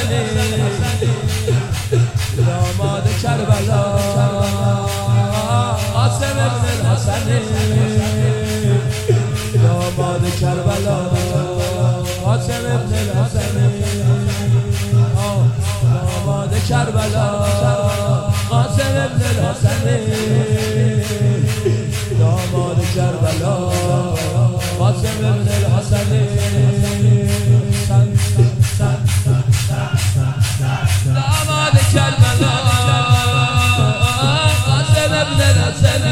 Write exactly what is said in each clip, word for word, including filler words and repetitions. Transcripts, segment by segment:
الحسنی داماد کربلا قاسم ابن الحسنی داماد کربلا قاسم ابن الحسنی داماد کربلا قاسم ابن الحسنی داماد کربلا قاسم ابن الحسنی داماد کربلا قاسم ابن الحسنی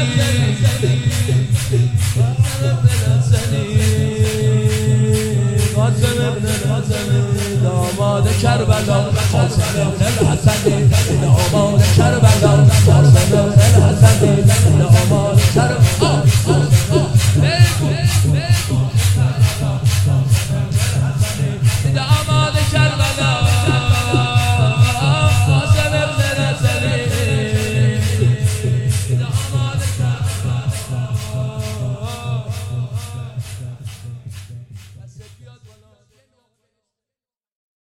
قاسم ابن الحسنی داماد کربلا قاسم ابن الحسنی داماد کربلا قاسم ابن الحسنی داماد کربلا